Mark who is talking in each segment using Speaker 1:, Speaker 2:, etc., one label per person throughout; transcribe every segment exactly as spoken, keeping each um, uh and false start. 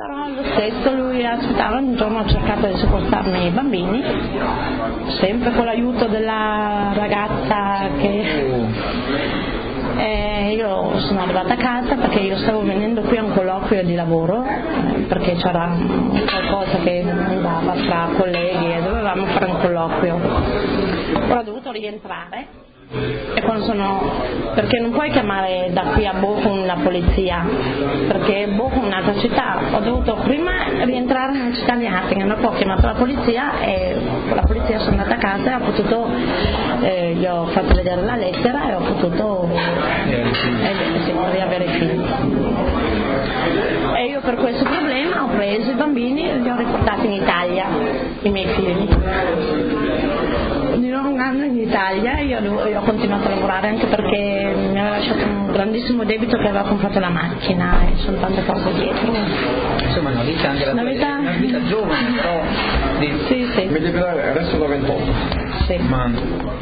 Speaker 1: però lo stesso lui aspettava, un giorno ha cercato di sequestrarmi i bambini, sempre con l'aiuto della ragazza che... E io sono arrivata a casa perché io stavo venendo qui a un colloquio di lavoro, perché c'era qualcosa che andava tra colleghi e dovevamo fare un colloquio. Ora ho dovuto rientrare e quando sono, perché non puoi chiamare da qui a Bochum la polizia, perché Bochum è un'altra città, ho dovuto prima rientrare nella città di Hattingen, dopo ho chiamato la polizia e con la polizia sono andata a casa e ho potuto, eh, gli ho fatto vedere la lettera e ho potuto eh, sì, riavere i figli. E io per questo problema ho preso i bambini e li ho riportati in Italia, i miei figli. Di nuovo un anno in Italia, io, io ho continuato a lavorare anche perché mi aveva lasciato un grandissimo debito che aveva comprato la macchina e sono tante cose dietro.
Speaker 2: Insomma una vita anche la
Speaker 1: una vita,
Speaker 2: una vita giovane però di...
Speaker 1: sì, sì.
Speaker 3: Mi devi dare adesso da ventotto.
Speaker 1: Sì.
Speaker 2: Ma...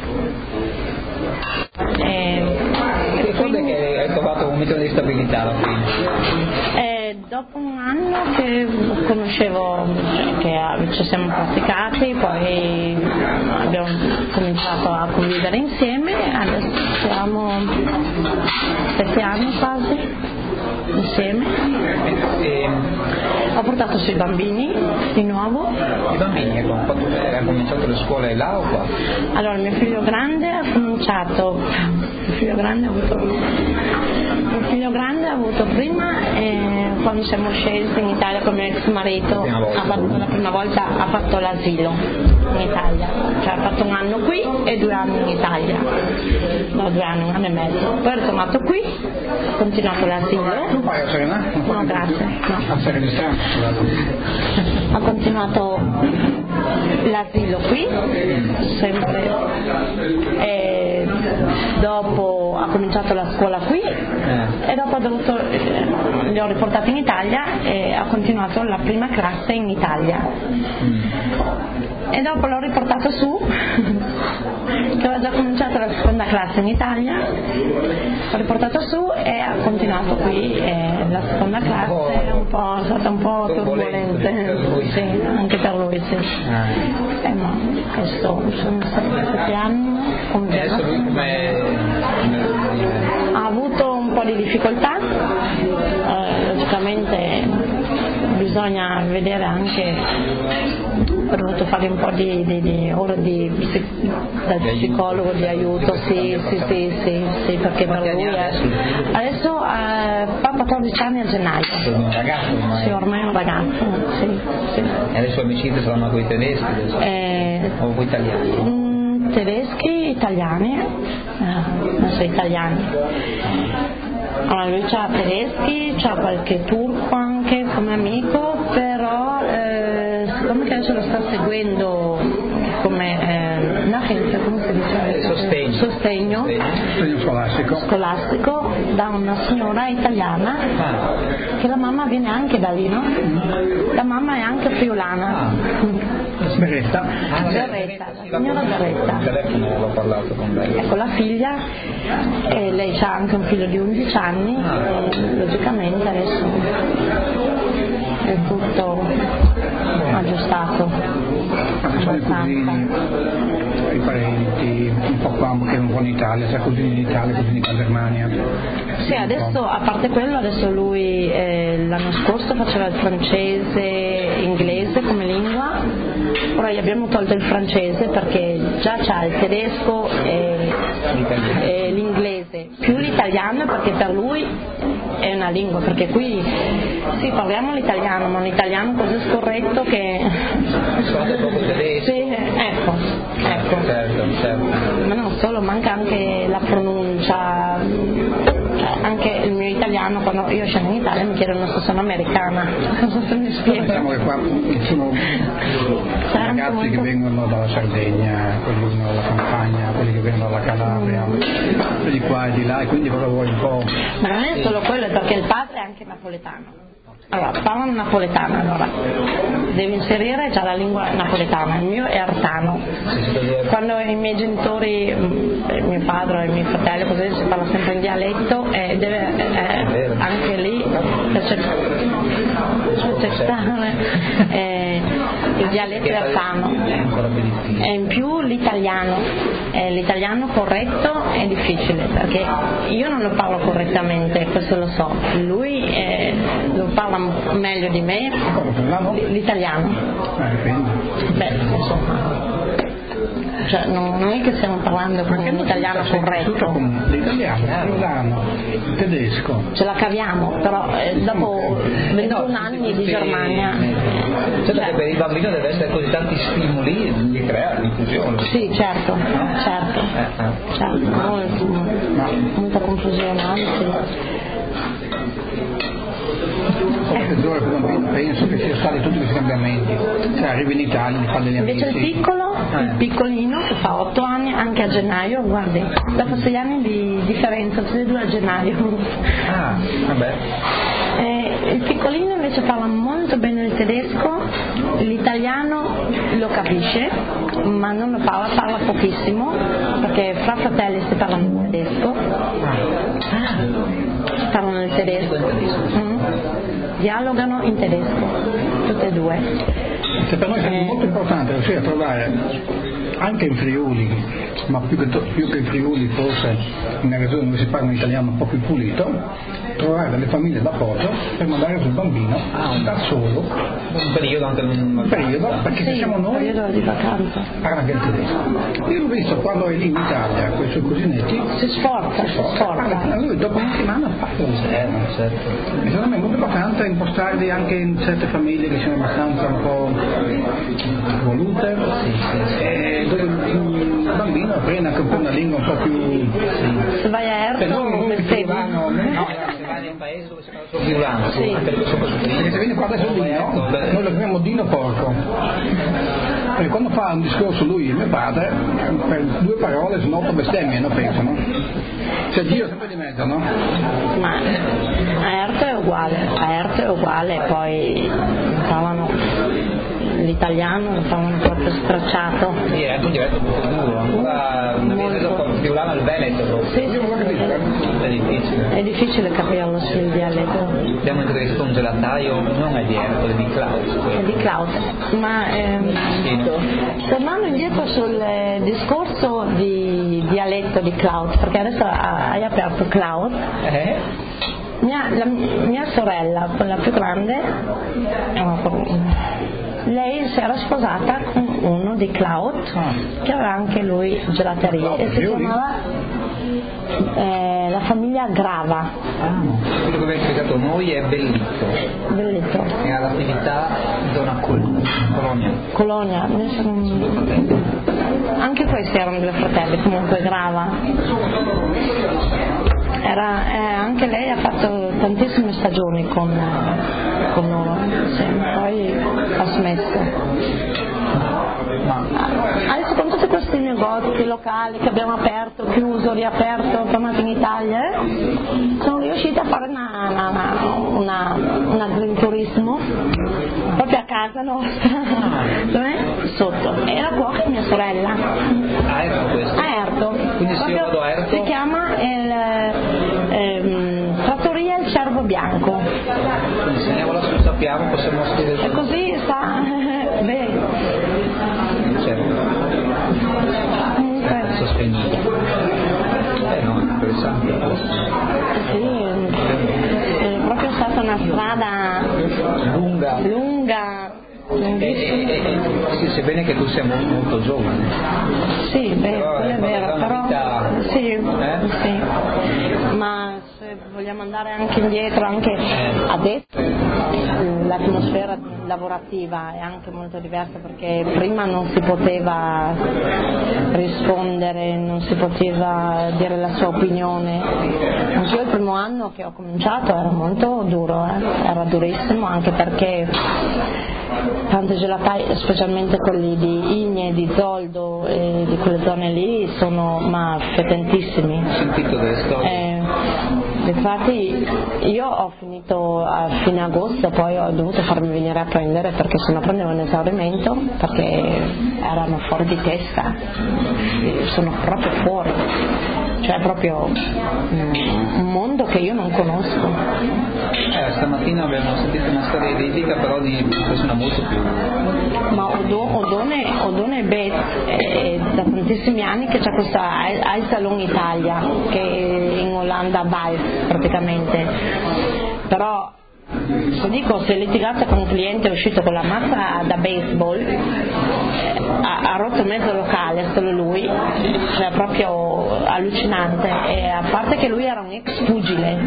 Speaker 1: E,
Speaker 2: e quando è che hai trovato un metodo di stabilità alla fine?
Speaker 1: E dopo un anno che conoscevo, cioè, che ci siamo praticati, poi abbiamo cominciato a convivere insieme, adesso siamo sette anni quasi insieme.
Speaker 2: E...
Speaker 1: Ho portato sui bambini di nuovo.
Speaker 2: I bambini, ecco, hanno cominciato le scuole là o qua?
Speaker 1: Allora mio figlio grande ha cominciato, mio figlio grande ha avuto, mio figlio grande ha avuto prima eh, quando siamo scesi in Italia con mio ex marito, ha fatto, la prima volta ha fatto l'asilo in Italia, cioè ha fatto un anno qui e due anni in Italia, no due anni, un anno e mezzo, poi è ritornato qui, ha continuato l'asilo.
Speaker 3: Non fai a Serena?
Speaker 1: No, grazie. No.
Speaker 3: A Serena.
Speaker 1: Ha continuato l'asilo qui, sempre, e dopo ha cominciato la scuola qui e dopo ha dovuto, li ho riportati in Italia e ha continuato la prima classe in Italia. E dopo l'ho riportato su, che aveva già cominciato la seconda classe in Italia, l'ho riportato su e ha continuato qui e la seconda classe è un po', è stata un po' turbolente, sì, anche per lui, sì. Eh, ma questo sono stati sette anni,
Speaker 2: adesso lui come
Speaker 1: ha avuto un po' di difficoltà, eh, logicamente bisogna vedere anche, ho dovuto fare un po' di, di, di ore di, dal psicologo di aiuto, sì, sì, sì, sì, sì, perché per lui è, adesso eh, fa quattordici anni a gennaio.
Speaker 2: È un ragazzo ormai?
Speaker 1: Sì, ormai è un ragazzo, sì, sì.
Speaker 2: E le sue amicizie saranno con i tedeschi
Speaker 1: Eh,
Speaker 2: o con gli italiani?
Speaker 1: Mh, tedeschi, italiani, eh, non so, italiani. Allora lui c'ha tedeschi, c'ha qualche turco anche come amico, però eh, siccome che adesso lo sta seguendo come eh, un'agenzia, come si dice?
Speaker 2: Sostegno.
Speaker 1: Sostegno.
Speaker 3: Sostegno scolastico.
Speaker 1: Scolastico da una signora italiana,
Speaker 2: Ah.
Speaker 1: che la mamma viene anche da lì, no? La mamma è anche friulana.
Speaker 2: Ah.
Speaker 3: Beretta.
Speaker 2: Ah,
Speaker 1: Beretta, la signora Beretta.
Speaker 2: Il telefono avevo parlato con lei.
Speaker 1: Ecco la figlia, e lei ha anche un figlio di undici anni, e logicamente adesso è tutto aggiustato.
Speaker 3: Ma ci sono i cugini, i parenti, un po' qua che non vanno in Italia, sia cugini in Italia, cugini in Germania.
Speaker 1: Sì, adesso a parte quello, adesso lui eh, l'anno scorso faceva il francese, inglese come lingua, ora gli abbiamo tolto il francese perché già c'ha il tedesco e, e l'inglese, più l'italiano perché per lui è una lingua, perché qui sì parliamo l'italiano, ma un italiano così scorretto che...
Speaker 2: Suonato proprio tedesco.
Speaker 1: Sì, ecco, ecco.
Speaker 2: Certo, certo.
Speaker 1: Ma non solo, manca anche la pronuncia, cioè, anche il mio italiano, quando io scendo in Italia mi chiedono se sono americana, non so se mi spiego.
Speaker 3: Diciamo che qua ci sono ragazzi molto... che vengono dalla Sardegna, quelli che vengono dalla Campania, quelli che vengono dalla Calabria, mm. di qua e di là, e quindi proprio vuoi un po'...
Speaker 1: Ma non è solo quello, è perché il padre è anche napoletano. Allora, parlano napoletana, allora devi inserire già la lingua napoletana, il mio è artano. Quando i miei genitori, mio padre e i miei fratelli, così si parla sempre in dialetto e deve eh, anche lì accettare eh, il dialetto artano. E in più l'italiano, eh, l'italiano corretto è difficile perché io non lo parlo correttamente, questo lo so, lui eh, lo parla meglio di me, l'italiano. Beh, insomma, cioè, non, non è che stiamo parlando con un italiano corretto.
Speaker 3: L'italiano, friulano, il tedesco.
Speaker 1: Ce la caviamo, però eh, dopo ventuno anni di Germania.
Speaker 2: Certo, cioè, che per il bambino deve essere così tanti stimoli, gli crea l'inclusione.
Speaker 1: Sì, certo, no? certo,
Speaker 2: eh, eh.
Speaker 1: certo, molto, molta confusione, anzi.
Speaker 3: Penso che sia stati tutti questi cambiamenti, cioè arrivi in Italia, ti fa degli amici.
Speaker 1: Invece il piccolo,
Speaker 3: eh.
Speaker 1: il piccolino che fa otto anni, anche a gennaio, guardi, dopo sei anni di differenza, tutti e due a gennaio.
Speaker 2: Ah, vabbè.
Speaker 1: Eh, il piccolino invece parla molto bene il tedesco, l'italiano lo capisce, ma non lo parla, parla pochissimo, perché fra fratelli si parlano in tedesco. Ah. Parlano il tedesco. Mm. Dialogano in tedesco, tutte e due.
Speaker 3: Se per noi è eh. molto importante riuscire a trovare anche in Friuli, ma più che, più che in Friuli forse in una regione dove si parla un italiano un po' più pulito, trovare delle famiglie d'appoggio per mandare sul bambino ah, da solo
Speaker 2: un periodo anche un,
Speaker 3: un periodo, perché
Speaker 1: sì,
Speaker 3: se siamo noi
Speaker 1: periodo di vacanza
Speaker 3: parla anche il tedesco. Io l'ho visto quando è lì in Italia con i suoi cuginetti,
Speaker 1: si sforza, si sforza,
Speaker 3: parla, lui dopo una settimana fa lo zero, certo. E secondo me è molto importante impostarli anche in certe famiglie che sono abbastanza un po' volute, sì, sì, sì. E dove il bambino apprende anche un po' una lingua un po' più
Speaker 1: sì. Se vai a Erto
Speaker 3: non
Speaker 1: per
Speaker 3: friulano,
Speaker 2: no, se vai nel paese dove si parla solo friulano,
Speaker 1: sì.
Speaker 2: Perché
Speaker 3: se viene qua adesso Dino, noi lo chiamiamo Dino Porco, perché quando fa un discorso lui e mio padre per due parole sono otto bestemmie, no, pensano, cioè gira sempre di mezzo, no?
Speaker 1: Ma a Erto è uguale, a Erto è uguale, poi parlano l'italiano, lo fanno proprio stracciato.
Speaker 2: Sì, è anche un dialetto molto duro, ancora una vez dopo friulano al Veneto.
Speaker 1: Sì, sì,
Speaker 2: è difficile.
Speaker 1: È difficile capirlo, sì, il dialetto.
Speaker 2: Abbiamo interessato un gelataio, non è di Erto, è di Klaus.
Speaker 1: È di Klaus, ma ehm, sì. Tornando indietro sul eh, discorso di dialetto di Klaus, perché adesso hai aperto Klaus.
Speaker 2: Eh?
Speaker 1: Mia, la, mia sorella, quella più grande, lei si era sposata con uno di Cloud che aveva anche lui gelateria e si chiamava eh, la famiglia Grava.
Speaker 2: Ah, quello che abbiamo spiegato noi è Bellitto.
Speaker 1: Bellitto.
Speaker 2: E ha l'attività zona Col- Colonia.
Speaker 1: Colonia. Anche questi erano due fratelli, comunque Grava. Era, eh, anche lei ha fatto tantissime stagioni con, con loro, sì, poi ha smesso. Ma adesso con tutti questi negozi locali che abbiamo aperto, chiuso, riaperto, tornato in Italia, eh, sono riuscita a fare una, una, una, un agriturismo proprio a casa nostra, dove? Sotto. Era cuoca mia sorella.
Speaker 2: Ah, ecco questo.
Speaker 1: A Erto.
Speaker 2: Quindi se io vado a Erto.
Speaker 1: Si chiama il ehm, Trattoria Il Cervo Bianco.
Speaker 2: Quindi se andiamo lassù sappiamo, possiamo scrivere.
Speaker 1: E così sta. Beh.
Speaker 2: Comunque sospendito. Eh no, interessante.
Speaker 1: Sì, è proprio stata una strada
Speaker 2: lunga.
Speaker 1: lunga.
Speaker 2: E, e, e, sì, sebbene che tu sia molto, molto giovane.
Speaker 1: Sì, beh,
Speaker 2: però
Speaker 1: è, è vero, però
Speaker 2: vita...
Speaker 1: sì,
Speaker 2: eh?
Speaker 1: sì. Ma se vogliamo andare anche indietro, anche adesso l'atmosfera lavorativa è anche molto diversa, perché prima non si poteva rispondere, non si poteva dire la sua opinione. Anch'io il primo anno che ho cominciato era molto duro, eh? Era durissimo, anche perché tanti gelatai, specialmente quelli di Igne, di Zoldo e di quelle zone lì, sono ma fetentissimi.
Speaker 2: Ho sentito delle storie.
Speaker 1: Eh, infatti io ho finito a fine agosto, poi ho dovuto farmi venire a prendere perché se no prendevo un esaurimento, perché erano fuori di testa, sono proprio fuori, cioè proprio un mondo che io non conosco.
Speaker 2: Eh, stamattina abbiamo sentito una storia identica, però di una persona molto più...
Speaker 1: Ma Odone, Odone Beth è da tantissimi anni che c'è questa Salon Italia, che in Olanda va praticamente, però se dico se è litigata con un cliente, è uscito con la mazza da baseball, eh, ha, ha rotto mezzo locale solo lui, cioè proprio allucinante, e a parte che lui era un ex pugile,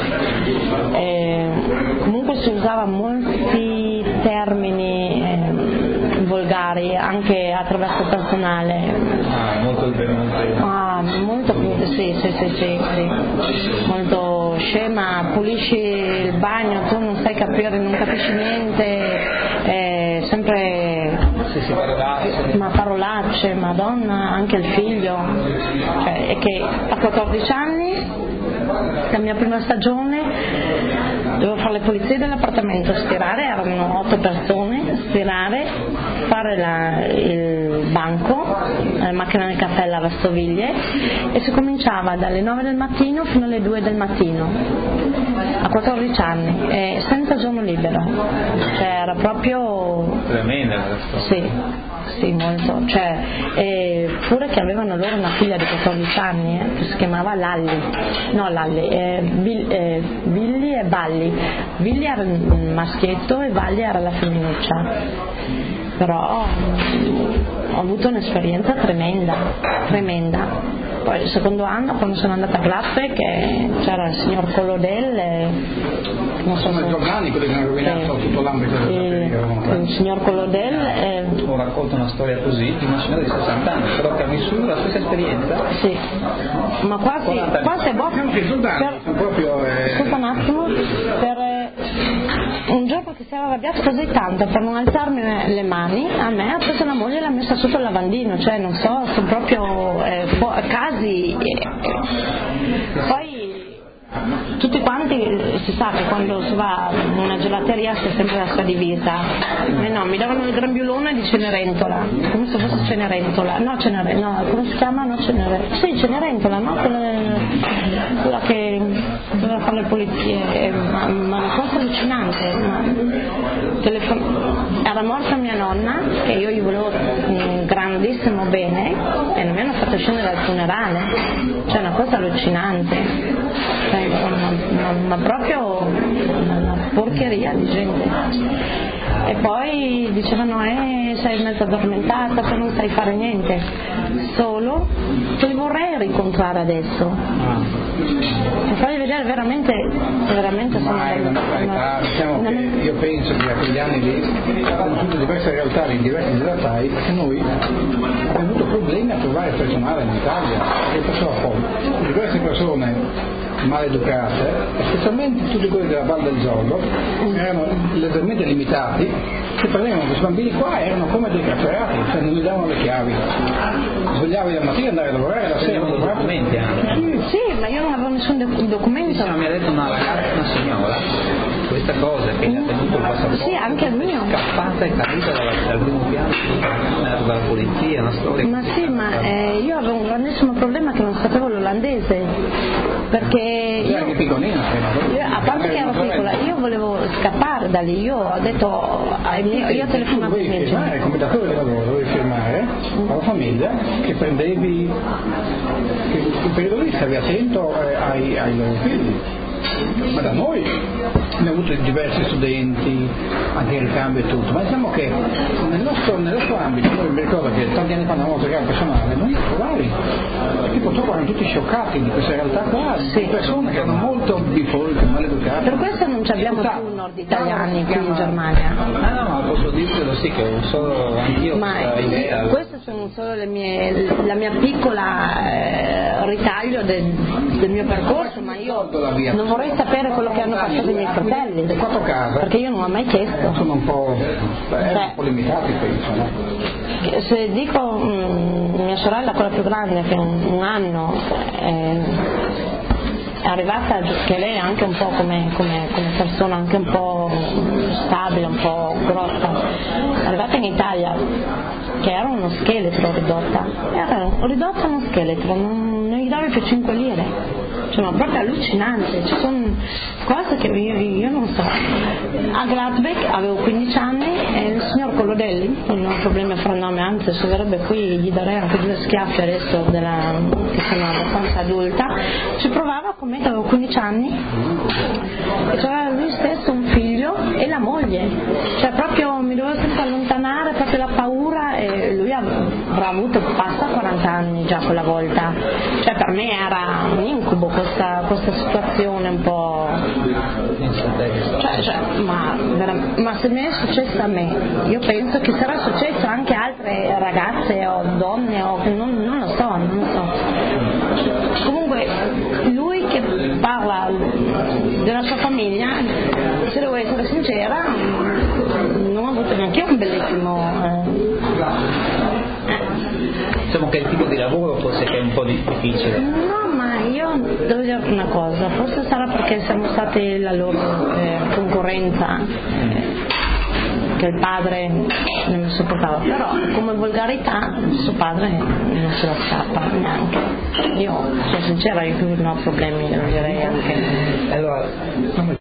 Speaker 1: eh, comunque si usava molti termini eh, volgari anche attraverso il personale.
Speaker 2: Ah, molto molto.
Speaker 1: Ah, molto sì, sì, sì, sì, sì, molto scema, pulisci il bagno, tu non sai capire, non capisci niente, eh, sempre
Speaker 2: sì, sì, parolacce.
Speaker 1: ma parolacce, madonna, anche il figlio, cioè, è che a quattordici anni, la mia prima stagione, dovevo fare le pulizie dell'appartamento, stirare, erano otto persone, stirare, fare la, il banco, la macchina del caffè, lavastoviglie, e si cominciava dalle nove del mattino fino alle due del mattino, a quattordici anni, e senza giorno libero, cioè era proprio
Speaker 2: tremenda questa.
Speaker 1: Sì, sì, molto, cioè, e pure che avevano loro una figlia di quattordici anni eh, che si chiamava Lalli, no Lalli, eh, Bill, eh, Billy e Balli. Billy era il maschietto e Balli era la femminuccia, però ho avuto un'esperienza tremenda, tremenda. Poi il secondo anno, quando sono andata a Glappe, che c'era il signor Collodel, eh, non so
Speaker 3: sono
Speaker 1: se...
Speaker 3: i giornali quelli che hanno rovinato
Speaker 1: eh,
Speaker 3: tutto l'ambito del
Speaker 1: il, il signor Collodel eh,
Speaker 2: ho raccolto una storia così di una signora di sessanta anni, però che ha vissuto la stessa esperienza.
Speaker 1: sì, ma quasi, quasi è boh,
Speaker 3: anche i soldati sono proprio eh...
Speaker 1: scusa un attimo, per eh, un giorno che si era arrabbiato così tanto per non alzarmi le mani, a me ha preso la moglie e l'ha messa sotto il lavandino, cioè non so, sono proprio eh, fu- casi eh, eh. Poi tutti quanti, si sa che quando si va in una gelateria si è sempre la sua divisa, eh no, mi davano il grembiulone di Cenerentola, come se fosse Cenerentola, no, Cenere, no, come si chiama? No, Cenere, sì, Cenerentola, no? Quella, quella che doveva fare le pulizie, ma, ma una cosa allucinante, ma, telefon- era morta mia nonna, che io gli volevo un grandissimo bene, e non mi hanno fatto scendere al funerale, cioè una cosa allucinante. Cioè, ma, ma, ma proprio una porcheria di gente. E poi dicevano eh sei mezzo addormentata, tu non sai fare niente, solo te li vorrei rincontrare adesso per farvi vedere veramente veramente sono
Speaker 3: ma è una realtà, diciamo che io penso che a quegli anni lì abbiamo tutte diverse realtà in diversi gelatai, perché noi abbiamo avuto problemi a trovare personale in Italia, e purtroppo diverse persone maleducate, specialmente tutti quelli della Val del Zollo, erano leggermente limitati, che prendevano questi bambini qua, erano come dei carcerati, cioè non gli davano le chiavi, svegliavi la mattina e andavi a lavorare, la sera
Speaker 2: i documenti anche.
Speaker 1: Sì, sì, ma io non avevo nessun de- documento.
Speaker 2: Sì, mi ha detto una ragazza, una signora, questa cosa che gli ha tenuto il passaporto,
Speaker 1: sì, anche il mio,
Speaker 2: scappata e caduta dal, dal primo piano dalla polizia, una storia.
Speaker 1: ma sì, ma eh, io avevo un grandissimo problema che non sapevo l'olandese, perché io, io, a parte che ero piccola, io volevo scappare da lì, io ho detto ai miei, io ho telefonato ai miei genitori,
Speaker 3: come datore di lavoro dovevi firmare alla famiglia che prendevi, che il periodo lì stavi attento eh, ai, ai loro figli. Ma da noi abbiamo avuto diversi studenti, anche in ricambio e tutto, ma diciamo che nel nostro, nel nostro ambito, noi mi ricordo che tanti anni fa andavamo a cercare personale, non li trovavi, perché purtroppo erano tutti scioccati di questa realtà qua, sì, di persone che erano molto bifolte, maleducate.
Speaker 1: Per questo non ci abbiamo
Speaker 3: Scusate,
Speaker 1: più nord italiani qui in Germania.
Speaker 2: Ah no, ma posso dirtelo sì che ho solo anch'io
Speaker 1: ma
Speaker 2: questa idea.
Speaker 1: Queste sono solo le mie, la mia piccola eh, ritaglio del, del mio percorso, ma io non vorrei sapere quello che hanno passato i miei fratelli,
Speaker 3: le quattro case,
Speaker 1: perché io non ho mai chiesto.
Speaker 3: Sono un po', beh,
Speaker 1: cioè,
Speaker 3: un po' limitati, penso, no?
Speaker 1: Se dico mh, mia sorella, quella più grande, che un, un anno eh, è arrivata, che lei è anche un po' come, come, come persona, anche un po' stabile, un po' grossa, è arrivata in Italia che era uno scheletro ridotta, era ridotta uno scheletro, non, non gli davi più cinque lire. Cioè, ma proprio allucinante, ci sono cose che io, io non so. A Gladbeck avevo quindici anni e il signor Collodelli, non ho problemi a fare nome, anzi se verrebbe qui gli darei anche due schiaffi adesso della, che sono abbastanza adulta, ci provava con me che avevo quindici anni e c'aveva lui stesso un figlio e la moglie, cioè proprio mi dovevo sempre allontanare, proprio la paura, e lui avrà avuto passa quaranta anni già quella volta, cioè per me era un incubo questa, questa situazione un po', cioè, cioè, ma, ma se mi è successo a me, io penso che sarà successo anche a altre ragazze o donne o non, non lo so, non lo so. Comunque lui che parla della sua famiglia, se devo essere sincera, non ho avuto neanche io un bellissimo eh.
Speaker 2: Diciamo che il tipo di lavoro forse che è un po' difficile.
Speaker 1: No, ma io devo dire una cosa, forse sarà perché siamo stati la loro eh, concorrenza, eh, che il padre non mi sopportava, però come volgarità suo padre non se la scappa neanche. Io sono sincera, io non ho problemi, lo direi anche.
Speaker 2: Allora